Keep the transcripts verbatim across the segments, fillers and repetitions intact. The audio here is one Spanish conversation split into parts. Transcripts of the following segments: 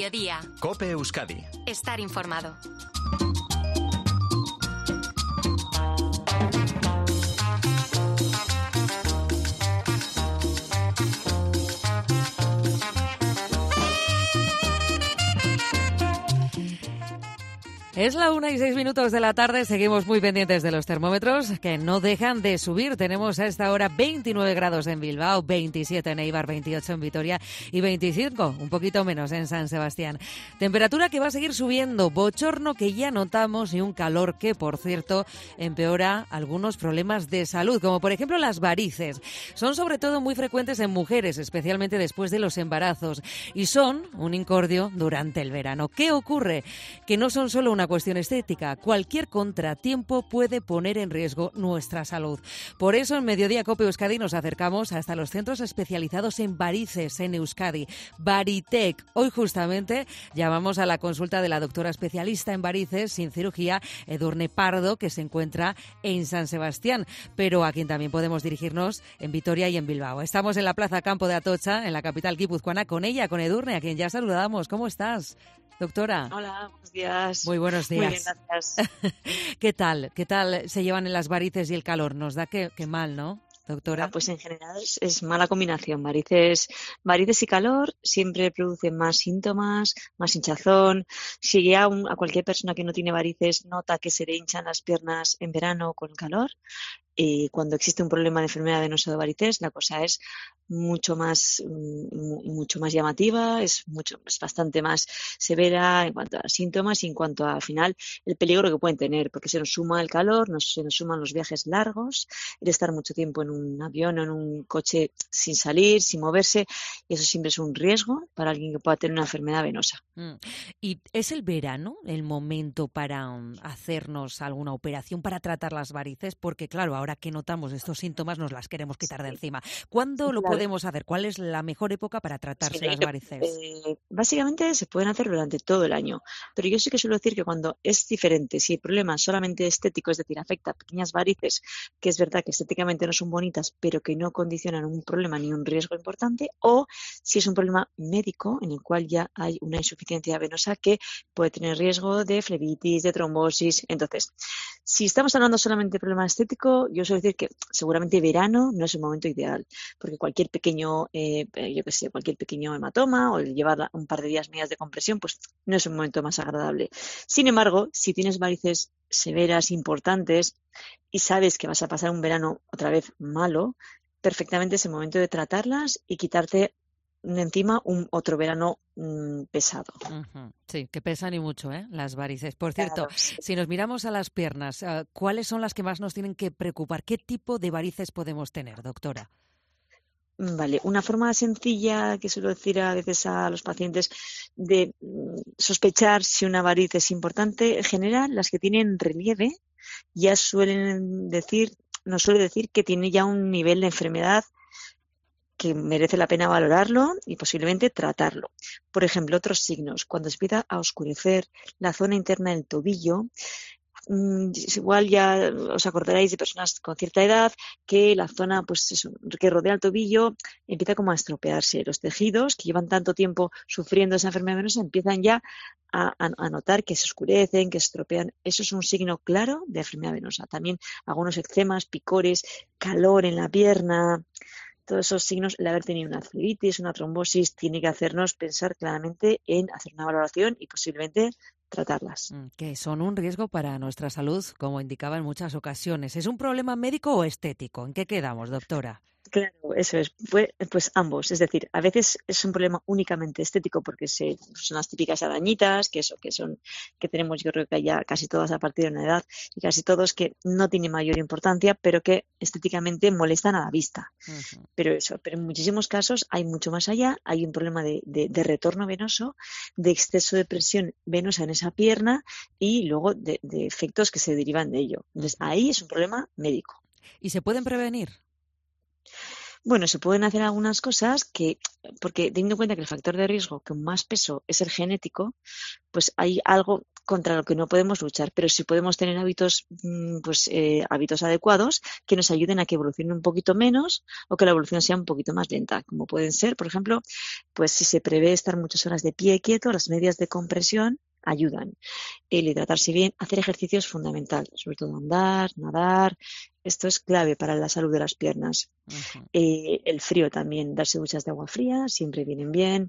mediodía. COPE Euskadi. Estar informado. Es la una y seis minutos de la tarde, seguimos muy pendientes de los termómetros que no dejan de subir. Tenemos a esta hora veintinueve grados en Bilbao, veintisiete en Eibar, veintiocho en Vitoria y veinticinco, un poquito menos en San Sebastián. Temperatura que va a seguir subiendo, bochorno que ya notamos y un calor que, por cierto, empeora algunos problemas de salud, como por ejemplo las varices. Son sobre todo muy frecuentes en mujeres, especialmente después de los embarazos, y son un incordio durante el verano. ¿Qué ocurre? Que no son solo una cuestión estética. Cualquier contratiempo puede poner en riesgo nuestra salud. Por eso en Mediodía COPE Euskadi nos acercamos hasta los centros especializados en varices en Euskadi, Varitec. Hoy justamente llamamos a la consulta de la doctora especialista en varices sin cirugía, Edurne Pardo, que se encuentra en San Sebastián, pero a quien también podemos dirigirnos en Vitoria y en Bilbao. Estamos en la Plaza Campo de Atocha, en la capital guipuzcoana, con ella, con Edurne, a quien ya saludamos. ¿Cómo estás, doctora? Hola, buenos días. Muy buenos días. Muy bien, gracias. ¿Qué tal? ¿Qué tal se llevan en las varices y el calor? Nos da que, que mal, ¿no, doctora? Ah, pues en general es, es mala combinación. Varices, varices y calor siempre producen más síntomas, más hinchazón. Si ya un, a cualquier persona que no tiene varices nota que se le hinchan las piernas en verano con el calor, y cuando existe un problema de enfermedad venosa de varices, la cosa es mucho más mucho más llamativa, es mucho es bastante más severa en cuanto a síntomas y en cuanto a, al final, el peligro que pueden tener, porque se nos suma el calor, nos, se nos suman los viajes largos, el estar mucho tiempo en un avión o en un coche sin salir, sin moverse, y eso siempre es un riesgo para alguien que pueda tener una enfermedad venosa. Mm. ¿Y es el verano el momento para um, hacernos alguna operación para tratar las varices? Porque claro, ahora que notamos estos síntomas nos las queremos quitar de encima. ¿Cuándo lo Claro. podemos hacer? ¿Cuál es la mejor época para tratarse Sí, las yo, varices? eh, básicamente se pueden hacer durante todo el año, pero yo sí que suelo decir que cuando es diferente, si el problema es solamente estético, es decir, afecta a pequeñas varices, que es verdad que estéticamente no son bonitas, pero que no condicionan un problema ni un riesgo importante, o si es un problema médico en el cual ya hay una insuficiencia venosa que puede tener riesgo de flebitis, de trombosis. Entonces, si estamos hablando solamente de problema estético, yo suelo decir que seguramente verano no es el momento ideal, porque cualquier pequeño, eh, yo qué sé, cualquier pequeño hematoma o llevar un par de días medias de compresión, pues no es un momento más agradable. Sin embargo, si tienes varices severas, importantes, y sabes que vas a pasar un verano otra vez malo, perfectamente es el momento de tratarlas y quitarte de encima un otro verano mmm, pesado. Uh-huh. Sí, que pesan y mucho, ¿eh? Las varices. Por cierto, Claro, sí. si nos miramos a las piernas, uh, ¿cuáles son las que más nos tienen que preocupar? ¿Qué tipo de varices podemos tener, doctora? Vale, una forma sencilla que suelo decir a veces a los pacientes de mm, sospechar si una variz es importante, en general las que tienen relieve ya suelen decir, nos suele decir que tiene ya un nivel de enfermedad que merece la pena valorarlo y posiblemente tratarlo. Por ejemplo, otros signos, cuando se empieza a oscurecer la zona interna del tobillo, igual ya os acordaréis de personas con cierta edad que la zona pues eso, que rodea el tobillo empieza como a estropearse. Los tejidos que llevan tanto tiempo sufriendo esa enfermedad venosa empiezan ya a, a, a notar que se oscurecen, que se estropean. Eso es un signo claro de enfermedad venosa. También algunos eczemas, picores, calor en la pierna. Todos esos signos, el haber tenido una flebitis, una trombosis, tiene que hacernos pensar claramente en hacer una valoración y posiblemente tratarlas. Que son un riesgo para nuestra salud, como indicaba en muchas ocasiones. ¿Es un problema médico o estético? ¿En qué quedamos, doctora? Claro, eso es. Pues, pues ambos. Es decir, a veces es un problema únicamente estético porque se, son las típicas arañitas, que eso, que son, que tenemos yo creo que ya casi todas a partir de una edad y casi todos que no tienen mayor importancia, pero que estéticamente molestan a la vista. Uh-huh. Pero eso, pero en muchísimos casos hay mucho más allá, hay un problema de, de, de retorno venoso, de exceso de presión venosa en esa pierna y luego de, de efectos que se derivan de ello. Entonces ahí es un problema médico. ¿Y se pueden prevenir? Bueno, se pueden hacer algunas cosas que, porque teniendo en cuenta que el factor de riesgo con más peso es el genético, pues hay algo contra lo que no podemos luchar, pero sí podemos tener hábitos, mm, pues eh, hábitos adecuados que nos ayuden a que evolucione un poquito menos o que la evolución sea un poquito más lenta, como pueden ser, por ejemplo, pues si se prevé estar muchas horas de pie quieto, las medias de compresión ayudan. El hidratarse bien, hacer ejercicio es fundamental, sobre todo andar, nadar. Esto es clave para la salud de las piernas. Ujú. Eh, el frío también, darse duchas de agua fría, siempre vienen bien.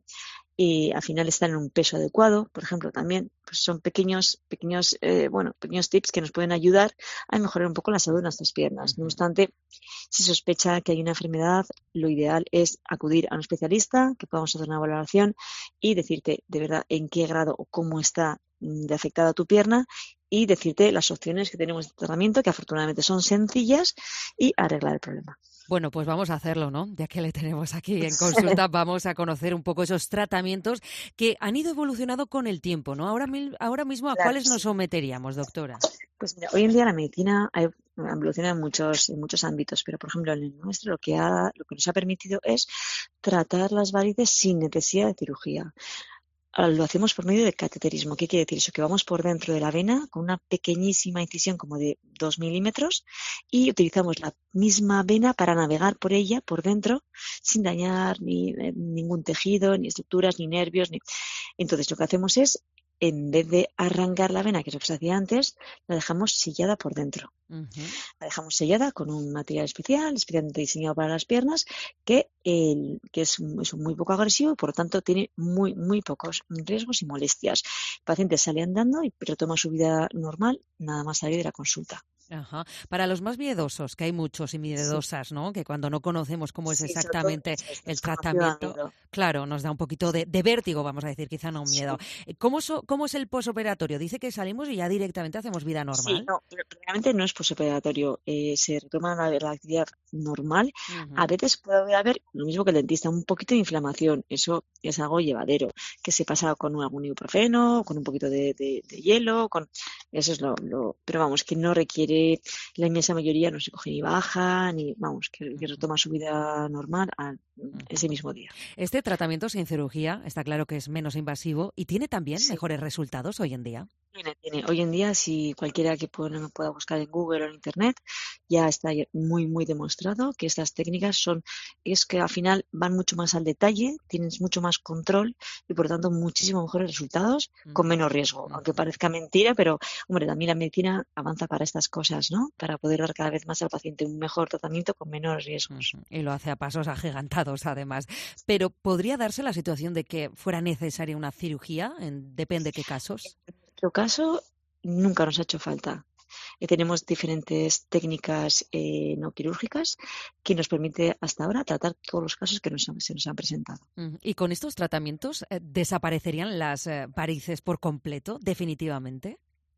Y al final estar en un peso adecuado, por ejemplo, también pues son pequeños, pequeños, eh, bueno, pequeños tips que nos pueden ayudar a mejorar un poco la salud de nuestras piernas. No Ujú. obstante, si sospecha que hay una enfermedad, lo ideal es acudir a un especialista, que podamos hacer una valoración y decirte de verdad en qué grado o cómo está mm, de afectada tu pierna y decirte las opciones que tenemos de tratamiento, que afortunadamente son sencillas, y arreglar el problema. Bueno, pues vamos a hacerlo, ¿no? Ya que le tenemos aquí en consulta, vamos a conocer un poco esos tratamientos que han ido evolucionando con el tiempo, ¿no? Ahora, mil- ahora mismo, ¿a Claro, cuáles nos sí. someteríamos, doctora? Pues mira, hoy en día la medicina ha ev- ha evolucionado en muchos, en muchos ámbitos, pero por ejemplo en el nuestro lo que ha, lo que nos ha permitido es tratar las varices sin necesidad de cirugía. Ah, Lo hacemos por medio de cateterismo. ¿Qué quiere decir eso? Que vamos por dentro de la vena con una pequeñísima incisión como de dos milímetros y utilizamos la misma vena para navegar por ella, por dentro, sin dañar ni eh, ningún tejido, ni estructuras, ni nervios. Ni... Entonces lo que hacemos es, en vez de arrancar la vena, que es lo que se hacía antes, la dejamos sellada por dentro. Ujú. La dejamos sellada con un material especial, especialmente diseñado para las piernas, que, el, que es, es muy poco agresivo y por lo tanto tiene muy, muy pocos riesgos y molestias. El paciente sale andando y retoma su vida normal, nada más salir de la consulta. Ajá. Para los más miedosos, que hay muchos y Sí, miedosas, ¿no? Que cuando no conocemos cómo es sí, sobre todo exactamente eso, es el desconocido da tratamiento, miedo. claro, nos da un poquito de, de vértigo, vamos a decir, quizá no un miedo. Sí. Eh, ¿Cómo, so- cómo es el posoperatorio? Dice que salimos y ya directamente hacemos vida Sí, normal. no, pero realmente no es posoperatorio, eh, se retoma la, la actividad normal. A Ujú. veces puede haber, lo mismo que el dentista, un poquito de inflamación, eso es algo llevadero, que se pasa con un- algún ibuprofeno, con un poquito de, de- de hielo, con eso es lo, lo- pero vamos, que no requiere, la inmensa mayoría no se coge ni baja, ni, vamos, que, que Ujú. retoma su vida normal al- Ujú. ese mismo día. Este tratamiento sin cirugía está claro que es menos invasivo y tiene también Sí. mejores resultados hoy en día. Tiene, tiene. Hoy en día, si cualquiera que pueda, pueda buscar en Google o en Internet, ya está ya muy, muy demostrado que estas técnicas son, es que al final van mucho más al detalle, tienes mucho más control y por lo tanto muchísimo mejores resultados con Ujú. menos riesgo. Aunque Ujú. parezca mentira, pero hombre, también la medicina avanza para estas cosas, ¿no? Para poder dar cada vez más al paciente un mejor tratamiento con menores riesgos. Ujú. Y lo hace a pasos agigantados, además. Pero ¿podría darse la situación de que fuera necesaria una cirugía? En- depende qué casos. En nuestro caso, nunca nos ha hecho falta. Eh, tenemos diferentes técnicas eh, no quirúrgicas que nos permite hasta ahora tratar todos los casos que nos han- se nos han presentado. Ujú. ¿Y con estos tratamientos eh, desaparecerían las eh, varices por completo, definitivamente?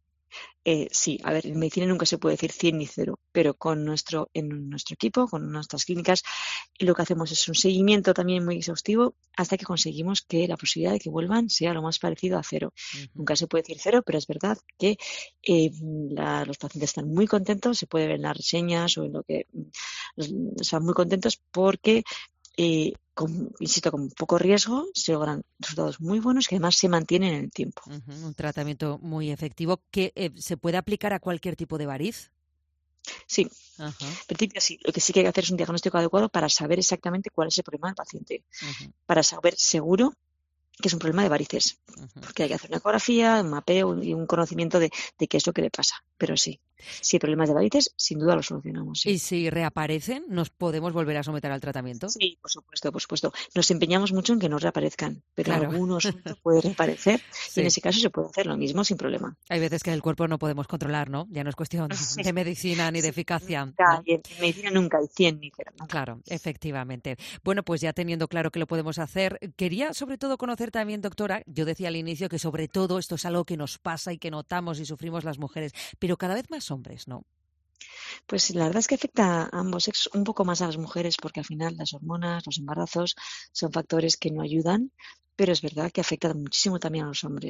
Eh, sí, a ver, en medicina nunca se puede decir cien ni cero, pero con nuestro, en nuestro equipo, con nuestras clínicas, lo que hacemos es un seguimiento también muy exhaustivo hasta que conseguimos que la posibilidad de que vuelvan sea lo más parecido a cero. Ujú. Nunca se puede decir cero, pero es verdad que eh, la- los pacientes están muy contentos, se puede ver en las reseñas o en lo que mm, están muy contentos porque eh, con, insisto, con poco riesgo se logran resultados muy buenos que además se mantienen en el tiempo. Ujú. Un tratamiento muy efectivo que eh, se puede aplicar a cualquier tipo de variz. Sí, Ajá. en principio sí. Lo que sí que hay que hacer es un diagnóstico adecuado para saber exactamente cuál es el problema del paciente, Ujú. para saber seguro que es un problema de varices, Ujú. porque hay que hacer una ecografía, un mapeo y un conocimiento de, de qué es lo que le pasa. Pero sí, si hay problemas de varices, sin duda lo solucionamos, sí. Y si reaparecen, ¿nos podemos volver a someter al tratamiento? Sí, por supuesto, por supuesto. Nos empeñamos mucho en que no reaparezcan, pero Claro, alguno suelto puede reaparecer y en sí. ese caso se puede hacer lo mismo sin problema. Hay veces que el cuerpo no podemos controlar, ¿no? Ya no es cuestión de medicina ni de Sí, eficacia, nunca ¿no? hay, en medicina nunca hay cien ni cero, no. Claro, efectivamente. Bueno, pues ya teniendo claro que lo podemos hacer, quería sobre todo conocer también, doctora, yo decía al inicio que sobre todo esto es algo que nos pasa y que notamos y sufrimos las mujeres, pero cada vez más hombres, ¿no? Pues la verdad es que afecta a ambos sexos, un poco más a las mujeres, porque al final las hormonas, los embarazos son factores que no ayudan, pero es verdad que afecta muchísimo también a los hombres.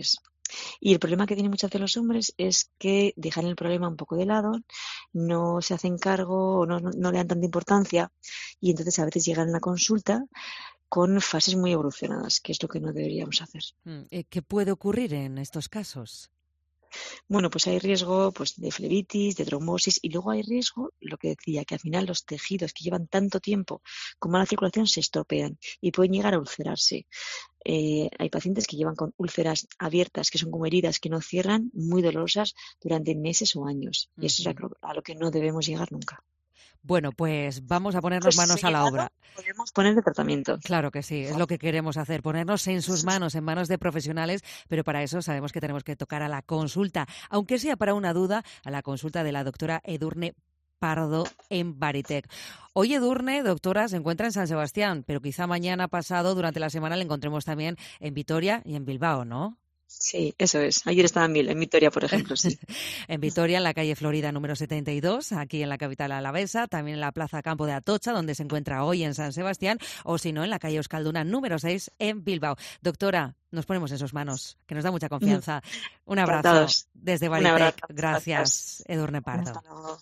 Y el problema que tienen muchas veces los hombres es que dejan el problema un poco de lado, no se hacen cargo o no, no, no le dan tanta importancia y entonces a veces llegan a la consulta con fases muy evolucionadas, que es lo que no deberíamos hacer. Mm, eh, ¿Qué puede ocurrir en estos casos? Bueno, pues hay riesgo pues, de flebitis, de trombosis y luego hay riesgo, lo que decía, que al final los tejidos que llevan tanto tiempo con mala circulación se estropean y pueden llegar a ulcerarse. Eh, hay pacientes que llevan con úlceras abiertas, que son como heridas que no cierran, muy dolorosas durante meses o años. Y eso es a Ujú. lo, a lo que no debemos llegar nunca. Bueno, pues vamos a ponernos Entonces, si se manos ha a la llegado, obra. podemos ponerle tratamiento. Claro que sí, es lo que queremos hacer, ponernos en sus manos, en manos de profesionales, pero para eso sabemos que tenemos que tocar a la consulta, aunque sea para una duda, a la consulta de la doctora Edurne Pardo en Baritec. Hoy Edurne, doctora, se encuentra en San Sebastián, pero quizá mañana pasado, durante la semana, le encontremos también en Vitoria y en Bilbao, ¿no? Sí, eso es. Ayer estaba en, Mil- en Vitoria, por ejemplo, sí. En Vitoria, en la calle Florida número setenta y dos, aquí en la capital alavesa, también en la Plaza Campo de Atocha, donde se encuentra hoy en San Sebastián, o si no, en la calle Euskalduna número seis en Bilbao. Doctora, nos ponemos en sus manos, que nos da mucha confianza. Un abrazo Encantados. desde Un abrazo. Baritec. Gracias, Gracias. Edurne Hasta Pardo. luego.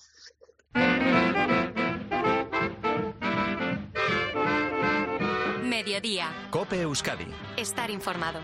Mediodía. COPE Euskadi. Estar informado.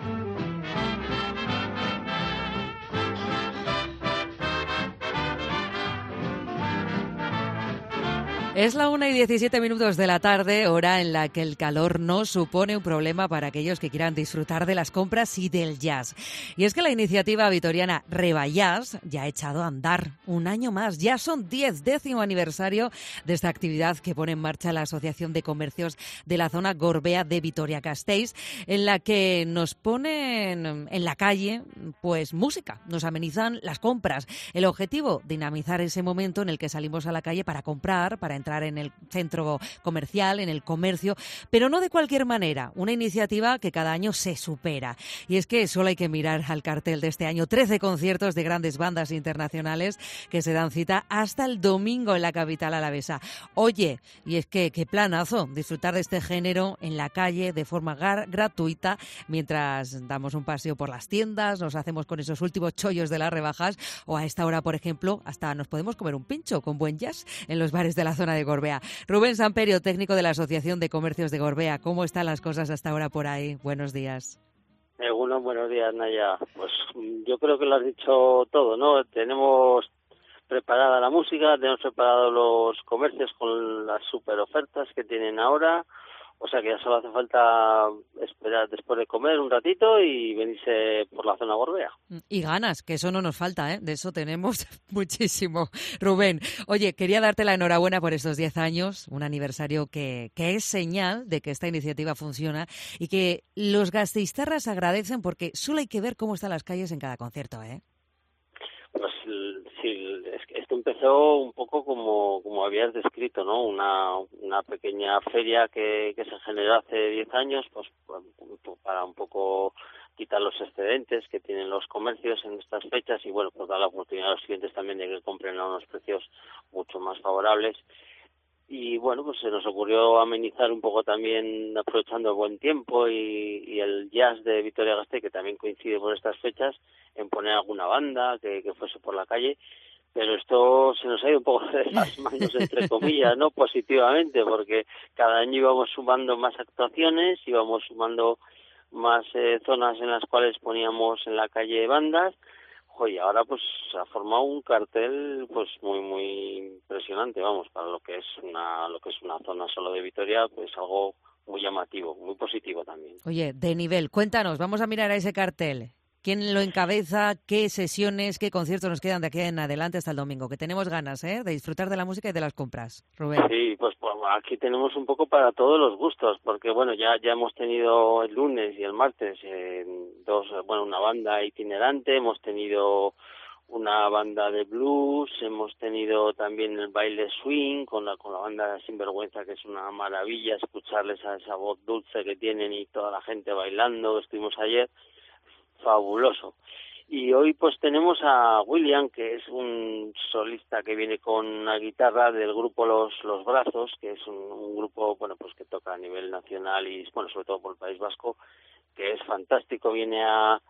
Es la una y diecisiete minutos de la tarde, hora en la que el calor no supone un problema para aquellos que quieran disfrutar de las compras y del jazz. Y es que la iniciativa vitoriana Rebayás ya ha echado a andar un año más. Ya son diez, décimo aniversario de esta actividad que pone en marcha la Asociación de Comercios de la zona Gorbea de Vitoria-Gasteiz, en la que nos ponen en la calle pues música, nos amenizan las compras. El objetivo, dinamizar ese momento en el que salimos a la calle para comprar, para entrar en el centro comercial, en el comercio, pero no de cualquier manera. Una iniciativa que cada año se supera. Y es que solo hay que mirar al cartel de este año. trece conciertos de grandes bandas internacionales que se dan cita hasta el domingo en la capital alavesa. Oye, y es que qué planazo disfrutar de este género en la calle de forma gar- gratuita mientras damos un paseo por las tiendas, nos hacemos con esos últimos chollos de las rebajas o a esta hora, por ejemplo, hasta nos podemos comer un pincho con buen jazz en los bares de la zona de Gorbea. Rubén Samperio, técnico de la Asociación de Comercios de Gorbea. ¿Cómo están las cosas hasta ahora por ahí? Buenos días. Eh, bueno, buenos días, Naya. Pues yo creo que lo has dicho todo, ¿no? Tenemos preparada la música, tenemos preparados los comercios con las super ofertas que tienen ahora, o sea que ya solo hace falta esperar después de comer un ratito y venirse por la zona Gorbea. Y ganas, que eso no nos falta, ¿eh? De eso tenemos muchísimo. Rubén, oye, quería darte la enhorabuena por estos diez años, un aniversario que, que es señal de que esta iniciativa funciona y que los gasteiztarras agradecen porque solo hay que ver cómo están las calles en cada concierto, ¿eh? Pues sí, es que esto empezó un poco como como habías descrito, ¿no? Una una pequeña feria que, que se generó hace diez años, pues para un poco quitar los excedentes que tienen los comercios en estas fechas y, bueno, pues dar la oportunidad a los clientes también de que compren a unos precios mucho más favorables. Y bueno, pues se nos ocurrió amenizar un poco también aprovechando el buen tiempo y, y el jazz de Vitoria-Gasteiz, que también coincide por estas fechas, en poner alguna banda que, que fuese por la calle. Pero esto se nos ha ido un poco de las manos, entre comillas, ¿no? Positivamente, porque cada año íbamos sumando más actuaciones, íbamos sumando más eh, zonas en las cuales poníamos en la calle bandas. Oye, ahora pues se ha formado un cartel pues muy muy impresionante, vamos, para lo que es una lo que es una zona solo de Vitoria, pues algo muy llamativo, muy positivo también. Oye, de nivel, cuéntanos, vamos a mirar a ese cartel. ¿Quién lo encabeza? ¿Qué sesiones, qué conciertos nos quedan de aquí en adelante hasta el domingo? Que tenemos ganas, ¿eh? De disfrutar de la música y de las compras. Rubén. Sí, pues, pues aquí tenemos un poco para todos los gustos, porque bueno, ya ya hemos tenido el lunes y el martes eh, dos, bueno, una banda itinerante, hemos tenido una banda de blues, hemos tenido también el baile swing con la con la banda Sinvergüenza, que es una maravilla escucharles a esa voz dulce que tienen y toda la gente bailando. Estuvimos ayer, fabuloso. Y hoy pues tenemos a William, que es un solista que viene con una guitarra del grupo Los Los Brazos, que es un, un grupo, bueno, pues que toca a nivel nacional y, bueno, sobre todo por el País Vasco, que es fantástico. Viene a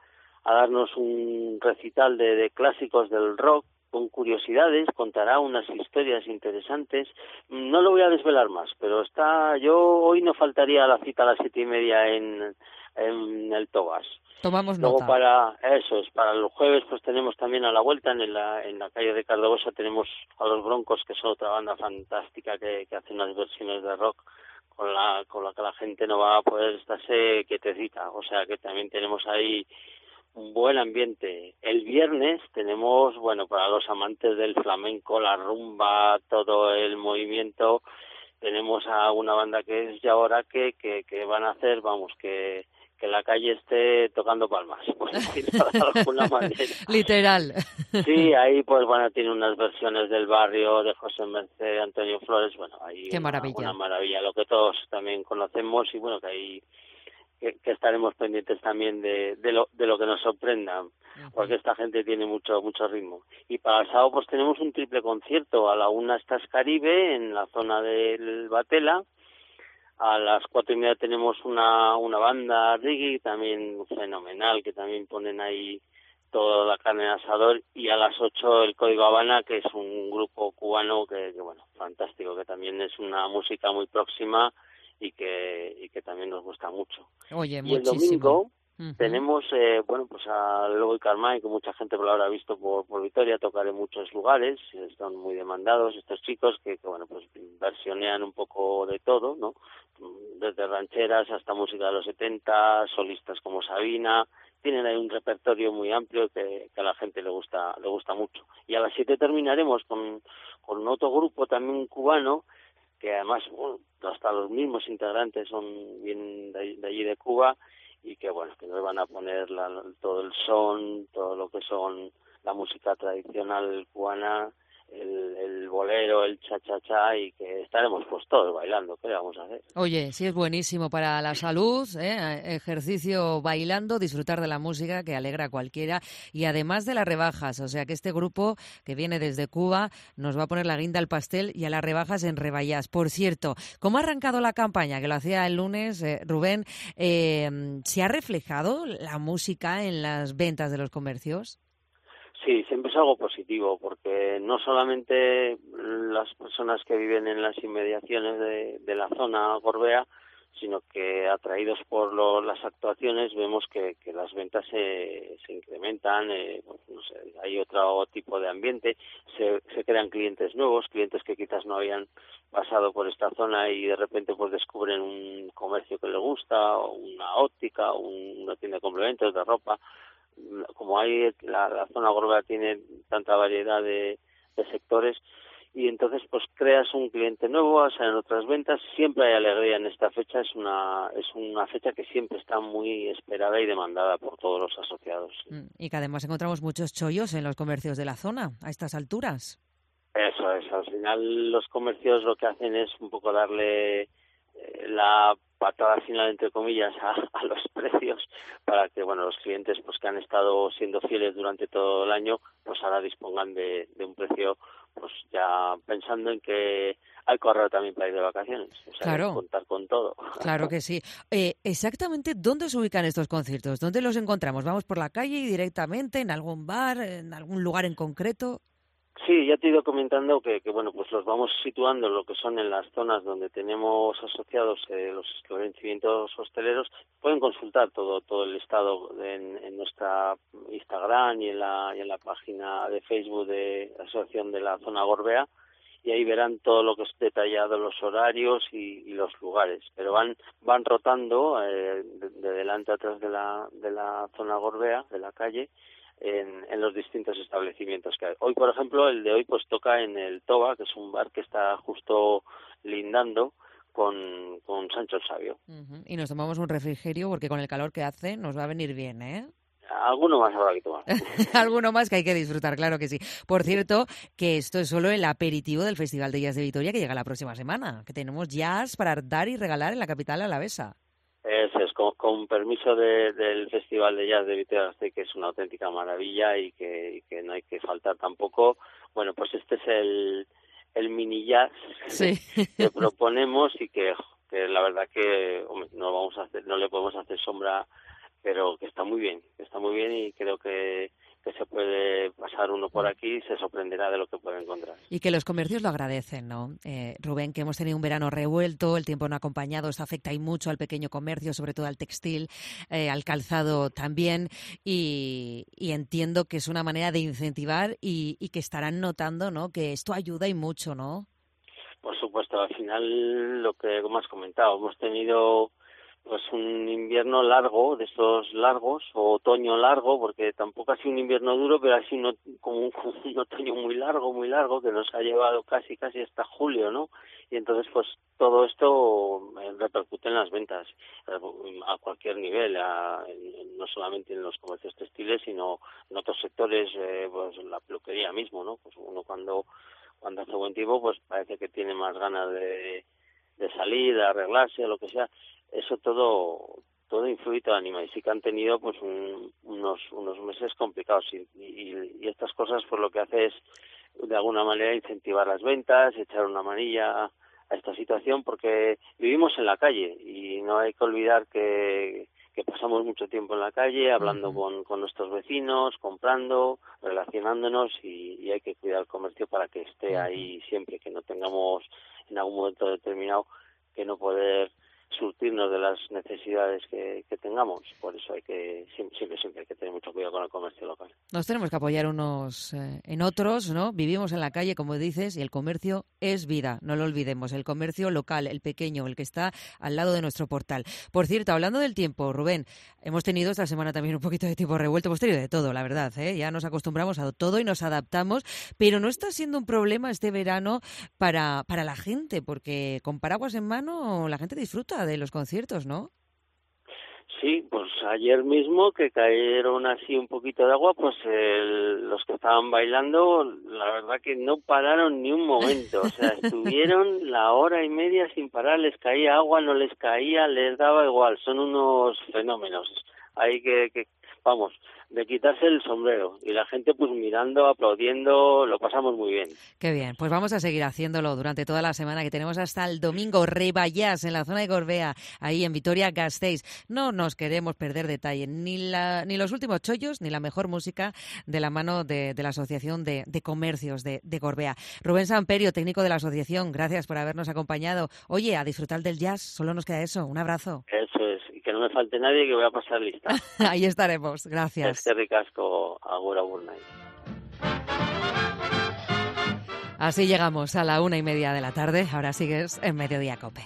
a darnos un recital de, de clásicos del rock, con curiosidades, contará unas historias interesantes. No lo voy a desvelar más, pero está, yo hoy no faltaría la cita a las siete y media en, en el Tobas. Tomamos Luego nota. para eso es para los jueves, pues tenemos también a la vuelta en la en la calle de Cardobosa tenemos a los Broncos, que son otra banda fantástica que, que hace unas versiones de rock con la con la que la gente no va a poder estarse quietecita. O sea que también tenemos ahí un buen ambiente. El viernes tenemos, bueno, para los amantes del flamenco, la rumba, todo el movimiento, tenemos a una banda que es Yaora que, que, que van a hacer, vamos, que, que la calle esté tocando palmas, por decirlo de alguna manera. Literal. Sí, ahí pues bueno, tiene unas versiones del barrio de José Merced, Antonio Flores, bueno, ahí Qué una, maravilla. una maravilla, lo que todos también conocemos y bueno, que ahí Que, que estaremos pendientes también de, de lo de lo que nos sorprenda, porque esta gente tiene mucho mucho ritmo. Y para el sábado pues tenemos un triple concierto. A la una estás Caribe en la zona del Batela, a las cuatro y media tenemos una una banda reggae también fenomenal, que también ponen ahí toda la carne en asador, y a las ocho el Código Habana, que es un grupo cubano que, que bueno, fantástico, que también es una música muy próxima y que y que también nos gusta mucho. Oye, Y el muchísimo. domingo Uh-huh. tenemos, eh, bueno, pues a Lobo y Carmine, que mucha gente lo habrá visto por, por Vitoria, tocar en muchos lugares, están muy demandados estos chicos que, que, bueno, pues versionean un poco de todo, ¿no? Desde rancheras hasta música de los setenta, solistas como Sabina, tienen ahí un repertorio muy amplio que, que a la gente le gusta le gusta mucho. Y a las siete terminaremos con, con otro grupo también cubano, que además, bueno, hasta los mismos integrantes son bien de, de allí de Cuba, y que bueno, que nos van a poner la, todo el son, todo lo que son la música tradicional cubana, el, el bolero, el cha-cha-cha, y que estaremos pues todos bailando. ¿Qué le vamos a hacer? Oye, sí, es buenísimo para la salud, ¿eh? Ejercicio bailando, disfrutar de la música que alegra a cualquiera, y además de las rebajas, o sea que este grupo que viene desde Cuba nos va a poner la guinda al pastel y a las rebajas en Rebayás. Por cierto, ¿cómo ha arrancado la campaña? Que lo hacía el lunes, eh, Rubén, eh, ¿se ha reflejado la música en las ventas de los comercios? Sí, siempre es algo positivo, porque no solamente las personas que viven en las inmediaciones de, de la zona Gorbea, sino que atraídos por lo, las actuaciones vemos que, que las ventas se, se incrementan, eh, pues, no sé, hay otro tipo de ambiente, se, se crean clientes nuevos, clientes que quizás no habían pasado por esta zona y de repente pues descubren un comercio que les gusta, o una óptica, o un, una tienda de complementos de ropa. Como hay la, la zona Gorbea tiene tanta variedad de, de sectores, y entonces pues creas un cliente nuevo, salen otras ventas, siempre hay alegría en esta fecha, es una es una fecha que siempre está muy esperada y demandada por todos los asociados. Y que además encontramos muchos chollos en los comercios de la zona a estas alturas. Eso es, al final los comercios lo que hacen es un poco darle la patada final, entre comillas, a, a los precios, para que bueno los clientes pues que han estado siendo fieles durante todo el año pues ahora dispongan de, de un precio, pues ya pensando en que hay que ahorrar también para ir de vacaciones, o sea, claro. Hay que contar con todo. Claro que sí. Eh, exactamente, ¿dónde se ubican estos conciertos? ¿Dónde los encontramos? ¿Vamos por la calle y directamente, en algún bar, en algún lugar en concreto? Sí, ya te he ido comentando que, que bueno, pues los vamos situando en lo que son en las zonas donde tenemos asociados eh, los establecimientos hosteleros. Pueden consultar todo todo el estado en, en nuestra Instagram y en la y en la página de Facebook de la Asociación de la Zona Gorbea, y ahí verán todo lo que es detallado, los horarios y, y los lugares. Pero van van rotando eh, de, de delante a atrás de la de la Zona Gorbea, de la calle, En, en los distintos establecimientos que hay. Hoy, por ejemplo, el de hoy pues toca en el Toba, que es un bar que está justo lindando con, con Sancho el Sabio. Uh-huh. Y nos tomamos un refrigerio porque con el calor que hace nos va a venir bien, ¿eh? Alguno más habrá que tomar. Alguno más que hay que disfrutar, claro que sí. Por cierto, que esto es solo el aperitivo del Festival de Jazz de Vitoria, que llega la próxima semana, que tenemos jazz para dar y regalar en la capital alavesa. Eso es, con, con permiso de, del Festival de Jazz de Vitoria-Gasteiz, que es una auténtica maravilla y que, y que no hay que faltar tampoco. Bueno, pues este es el, el mini jazz sí. que proponemos, y que, que la verdad que hombre, no vamos a hacer, no le podemos hacer sombra pero que está muy bien, que está muy bien y creo que, que se puede pasar uno por aquí y se sorprenderá de lo que puede encontrar. Y que los comercios lo agradecen, ¿no? Eh, Rubén, que hemos tenido un verano revuelto, el tiempo no ha acompañado, esto afecta y mucho al pequeño comercio, sobre todo al textil, eh, al calzado también, y, y entiendo que es una manera de incentivar y, y que estarán notando, ¿no?, que esto ayuda y mucho, ¿no? Por supuesto, al final, lo que como has comentado, hemos tenido pues un invierno largo, de estos largos, o otoño largo, porque tampoco ha sido un invierno duro, pero ha sido un, como un, un otoño muy largo, muy largo, que nos ha llevado casi, casi hasta julio, ¿no? Y entonces, pues, todo esto repercute en las ventas, a cualquier nivel, a, no solamente en los comercios textiles, sino en otros sectores, eh, pues la peluquería mismo, ¿no? Pues uno cuando, cuando hace buen tiempo, pues parece que tiene más ganas de, de salir, de arreglarse, o lo que sea. Eso todo todo influye y todo anima, y sí que han tenido pues un, unos unos meses complicados y, y, y estas cosas pues lo que hace es de alguna manera incentivar las ventas, echar una manilla a esta situación, porque vivimos en la calle y no hay que olvidar que, que pasamos mucho tiempo en la calle hablando uh-huh. con, con nuestros vecinos, comprando, relacionándonos, y, y hay que cuidar el comercio para que esté uh-huh. ahí siempre, que no tengamos en algún momento determinado que no poder surtirnos de las necesidades que, que tengamos. Por eso hay que siempre, siempre, siempre hay que tener mucho cuidado con el comercio local. Nos tenemos que apoyar unos eh, en otros, ¿no? Vivimos en la calle, como dices, y el comercio es vida, no lo olvidemos. El comercio local, el pequeño, el que está al lado de nuestro portal. Por cierto, hablando del tiempo, Rubén, hemos tenido esta semana también un poquito de tiempo revuelto, hemos tenido de todo, la verdad, ¿eh? Ya nos acostumbramos a todo y nos adaptamos, pero no está siendo un problema este verano para, para la gente, porque con paraguas en mano la gente disfruta de los conciertos, ¿no? Sí, pues ayer mismo que cayeron así un poquito de agua, pues el, los que estaban bailando, la verdad que no pararon ni un momento, o sea, estuvieron la hora y media sin parar, les caía agua, no les caía, les daba igual, son unos fenómenos. Hay que, que vamos, de quitarse el sombrero, y la gente pues mirando, aplaudiendo, lo pasamos muy bien. Qué bien, pues vamos a seguir haciéndolo durante toda la semana, que tenemos hasta el domingo. Rebayás en la zona de Gorbea, ahí en Vitoria-Gasteiz. No nos queremos perder detalle, ni la, ni los últimos chollos, ni la mejor música, de la mano de, de la Asociación de, de Comercios de, de Gorbea. Rubén Samperio, técnico de la asociación, gracias por habernos acompañado. Oye, a disfrutar del jazz, solo nos queda eso, un abrazo. Eso es, y que no me falte nadie, que voy a pasar lista. Ahí estaremos, gracias. Eskerrik asko, agur agur nahi. Así llegamos a la una y media de la tarde. Ahora sigues en Mediodía Cope.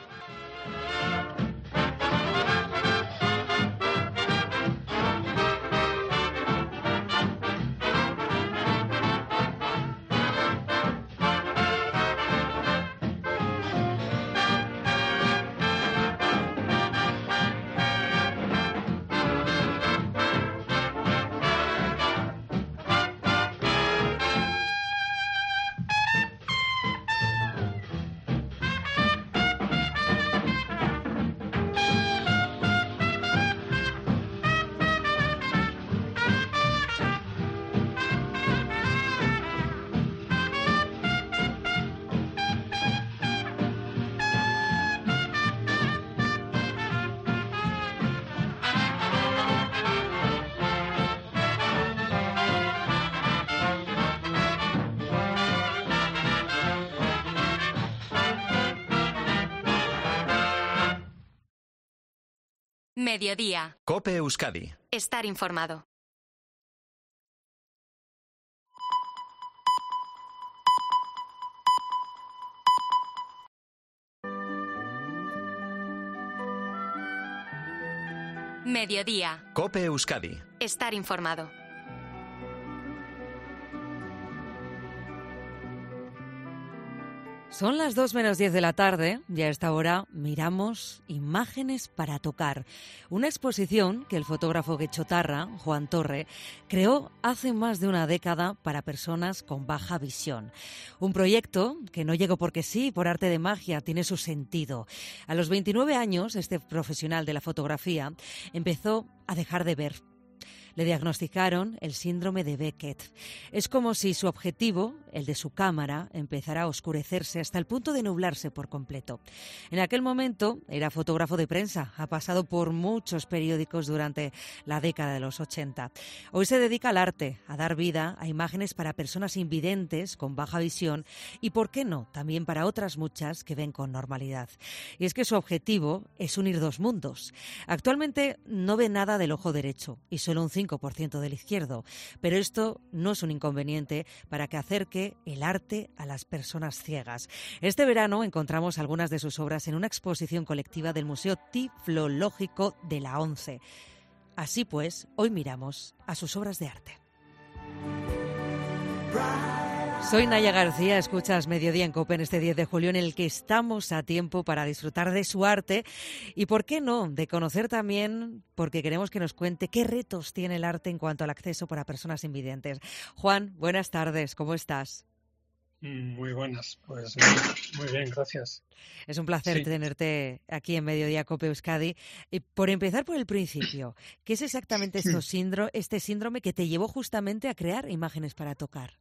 Mediodía. Cope Euskadi. Estar informado. Mediodía. Cope Euskadi. Estar informado. Son las dos menos diez de la tarde y a esta hora miramos Imágenes para tocar, una exposición que el fotógrafo guechotarra, Juan Torre, creó hace más de una década para personas con baja visión. Un proyecto que no llegó porque sí, por arte de magia, tiene su sentido. A los veintinueve años, este profesional de la fotografía empezó a dejar de ver. Le diagnosticaron el síndrome de Beckett. Es como si su objetivo, el de su cámara, empezara a oscurecerse hasta el punto de nublarse por completo. En aquel momento era fotógrafo de prensa, ha pasado por muchos periódicos durante la década de los ochenta. Hoy se dedica al arte, a dar vida a imágenes para personas invidentes, con baja visión y, por qué no, también para otras muchas que ven con normalidad. Y es que su objetivo es unir dos mundos. Actualmente no ve nada del ojo derecho y solo un cinco por ciento del izquierdo, pero esto no es un inconveniente para que acerque el arte a las personas ciegas. Este verano encontramos algunas de sus obras en una exposición colectiva del Museo Tiflológico de la ONCE. Así pues, hoy miramos a sus obras de arte. Soy Naya García, escuchas Mediodía en COPE en este diez de julio en el que estamos a tiempo para disfrutar de su arte y, ¿por qué no?, de conocer también, porque queremos que nos cuente qué retos tiene el arte en cuanto al acceso para personas invidentes. Juan, buenas tardes, ¿cómo estás? Muy buenas, pues muy, muy bien, gracias. Es un placer sí. tenerte aquí en Mediodía COPE Euskadi. Y por empezar por el principio, ¿qué es exactamente esto síndrome, este síndrome que te llevó justamente a crear imágenes para tocar?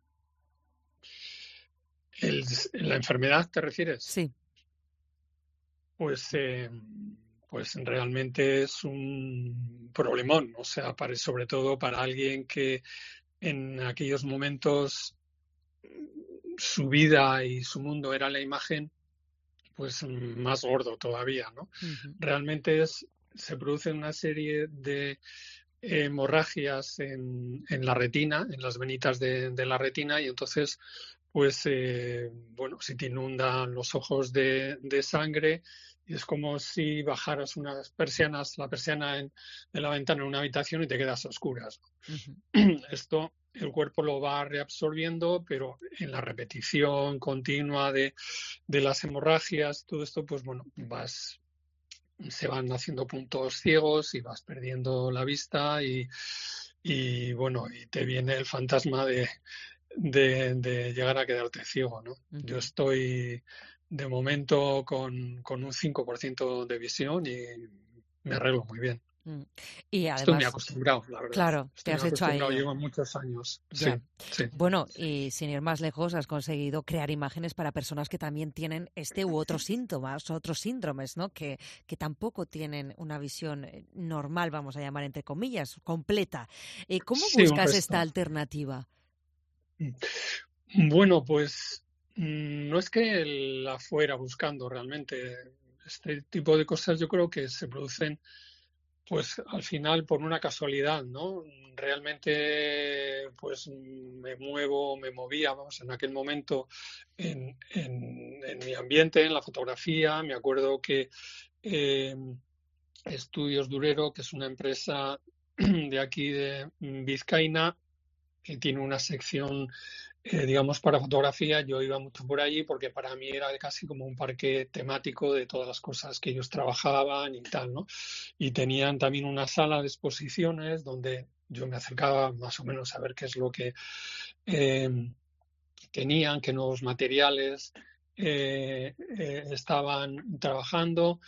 El, ¿La enfermedad te refieres? Sí. Pues, eh, pues realmente es un problemón, o sea, para, sobre todo para alguien que en aquellos momentos su vida y su mundo era la imagen, pues más gordo todavía, ¿no? Uh-huh. Realmente es, se produce una serie de hemorragias en, en la retina, en las venitas de, de la retina, y entonces pues eh, bueno, si te inundan los ojos de, de sangre, y es como si bajaras unas persianas, la persiana en, de la ventana en una habitación y te quedas a oscuras. Uh-huh. Esto el cuerpo lo va reabsorbiendo, pero en la repetición continua de, de las hemorragias, todo esto, pues bueno, vas, se van haciendo puntos ciegos y vas perdiendo la vista y, y bueno, y te viene el fantasma de De, de llegar a quedarte ciego, ¿no? Uh-huh. Yo estoy de momento con, con un cinco por ciento de visión y me arreglo muy bien. Mm. Y además, estoy muy acostumbrado, la verdad. Claro, estoy te has hecho ahí. Llevo muchos años. Sí, sí. Bueno, y sin ir más lejos, has conseguido crear imágenes para personas que también tienen este u otros síntomas, otros síndromes, ¿no? Que, que tampoco tienen una visión normal, vamos a llamar entre comillas, completa. Eh, ¿Cómo sí, buscas esta alternativa? Bueno, pues no es que la fuera buscando realmente. Este tipo de cosas yo creo que se producen pues al final por una casualidad, ¿no? Realmente pues me muevo, me movía, vamos, en aquel momento en, en, en mi ambiente, en la fotografía. Me acuerdo que eh, Estudios Durero, que es una empresa de aquí de Vizcaína, que tiene una sección, eh, digamos, para fotografía. Yo iba mucho por allí porque para mí era casi como un parque temático de todas las cosas que ellos trabajaban y tal, ¿no? Y tenían también una sala de exposiciones donde yo me acercaba más o menos a ver qué es lo que eh, tenían, qué nuevos materiales eh, eh, estaban trabajando.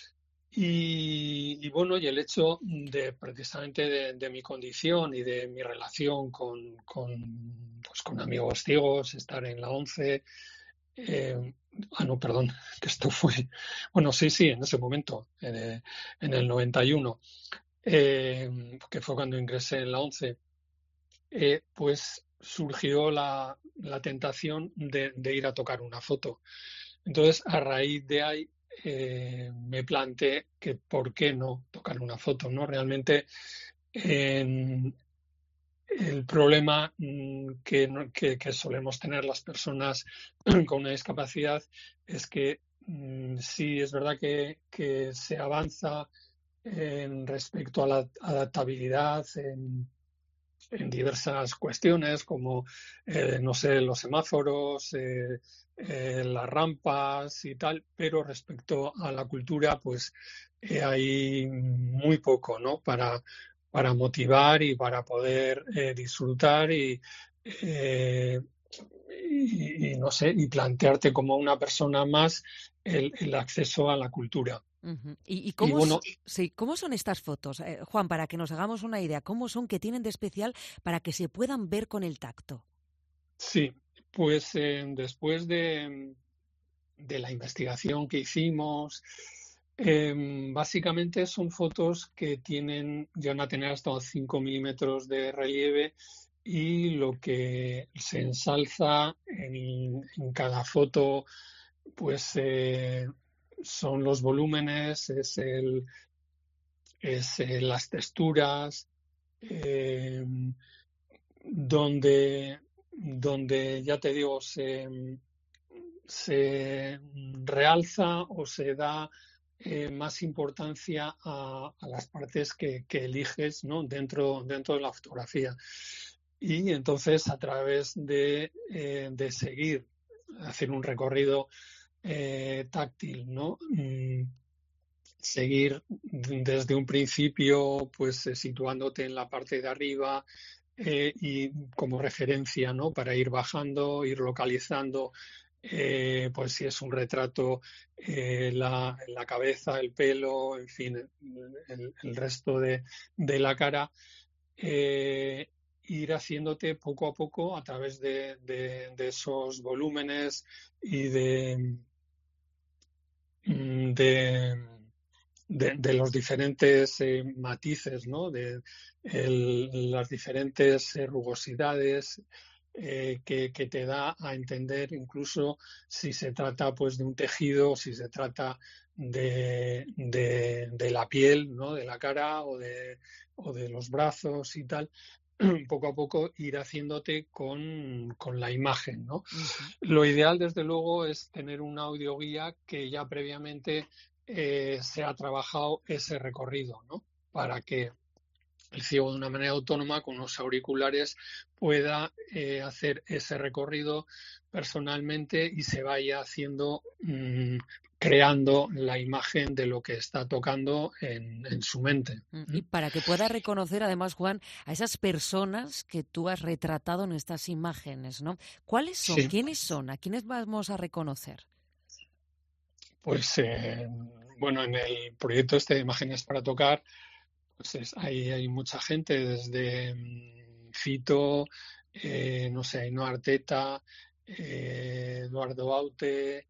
Y, y bueno, y el hecho de precisamente de, de mi condición y de mi relación con, con, pues con amigos ciegos, estar en la ONCE, eh, ah no, perdón, que esto fue, bueno, sí, sí, en ese momento, en, en el noventa y uno, eh, que fue cuando ingresé en la ONCE, eh, pues surgió la, la tentación de, de ir a tocar una foto. Entonces, a raíz de ahí, Eh, me planteé que por qué no tocar una foto, ¿no? Realmente eh, el problema que, que, que solemos tener las personas con una discapacidad es que mm, sí es verdad que, que se avanza en respecto a la adaptabilidad en, en diversas cuestiones como, eh, no sé, los semáforos, eh, Eh, las rampas y tal, pero respecto a la cultura, pues eh, hay muy poco, ¿no? Para, para motivar y para poder eh, disfrutar y, eh, y, y, no sé, y plantearte como una persona más el, el acceso a la cultura. Uh-huh. ¿Y, y, cómo, y bueno, sí, cómo son estas fotos, eh, Juan, para que nos hagamos una idea? ¿Cómo son, que tienen de especial para que se puedan ver con el tacto? Sí, pues eh, después de, de la investigación que hicimos, eh, básicamente son fotos que tienen, llegan a tener hasta cinco milímetros de relieve, y lo que se ensalza en, en cada foto pues eh, son los volúmenes, es el es eh, las texturas, eh, donde, donde ya te digo, se, se realza o se da eh, más importancia a, a las partes que, que eliges, ¿no? dentro, dentro de la fotografía. Y entonces, a través de, eh, de seguir, hacer un recorrido eh, táctil, ¿no? Mm, seguir desde un principio, pues eh, situándote en la parte de arriba eh, y como referencia, ¿no? Para ir bajando, ir localizando, eh, pues si es un retrato, eh, la, la cabeza, el pelo, en fin, el, el resto de, de la cara. Eh, ir haciéndote poco a poco a través de, de, de esos volúmenes y de, de, de, de los diferentes eh, matices, ¿no? De el, las diferentes eh, rugosidades eh, que, que te da a entender, incluso si se trata pues de un tejido, si se trata de, de, de la piel, ¿no? De la cara o de, o de los brazos y tal. Poco a poco ir haciéndote con, con la imagen, ¿no? Uh-huh. Lo ideal, desde luego, es tener una audioguía que ya previamente eh, se ha trabajado ese recorrido, ¿no? Para que el ciego, de una manera autónoma, con unos auriculares, pueda eh, hacer ese recorrido personalmente y se vaya haciendo, mmm, creando la imagen de lo que está tocando en, en su mente. Y para que pueda reconocer, además, Juan, a esas personas que tú has retratado en estas imágenes, ¿no? ¿Cuáles son? Sí. ¿Quiénes son? ¿A quiénes vamos a reconocer? Pues, eh, bueno, en el proyecto este de Imágenes para Tocar, pues es, hay, hay mucha gente, desde um, Fito, eh, no sé, Ainhoa Arteta, eh, Eduardo Baute,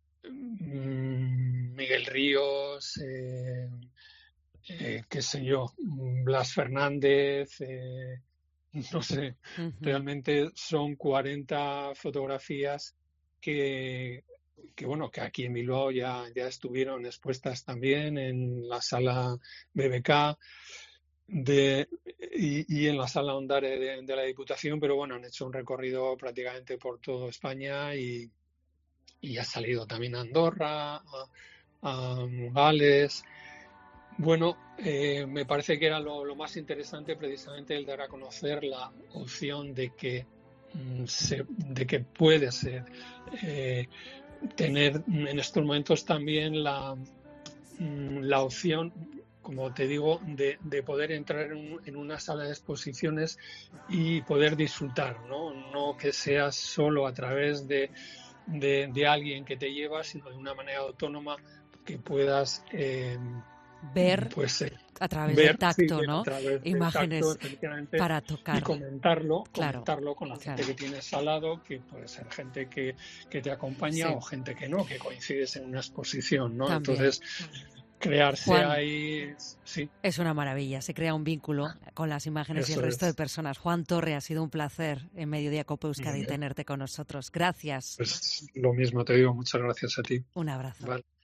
Miguel Ríos, eh, eh, qué sé yo, Blas Fernández, eh, no sé, uh-huh. Realmente son cuarenta fotografías que, que, bueno, que aquí en Bilbao ya, ya estuvieron expuestas también en la sala B B K de, y, y en la sala Ondare de, de la Diputación, pero bueno, han hecho un recorrido prácticamente por toda España y y ha salido también a Andorra, a, a Gales. Bueno, eh, me parece que era lo, lo más interesante, precisamente el dar a conocer la opción de que, mm, se, de que puede ser eh, tener en estos momentos también la, mm, la opción, como te digo, de, de poder entrar en, en una sala de exposiciones y poder disfrutar, ¿no? No que sea solo a través de De, de alguien que te lleva, sino de una manera autónoma, que puedas eh, ver, pues, eh, a través ver, del tacto, sí, ¿no? A través imágenes del tacto, para tocar y comentarlo, claro, comentarlo con la claro. gente que tienes al lado, que puede ser gente que, que te acompaña, sí, o gente que no, que coincides en una exposición, ¿no? También. Entonces, crearse Juan, ahí, sí. Es una maravilla, se crea un vínculo con las imágenes Eso y el resto es. de personas. Juan Torre, ha sido un placer en Mediodía Cope Euskadi tenerte con nosotros. Gracias. Pues lo mismo te digo, muchas gracias a ti. Un abrazo. Vale.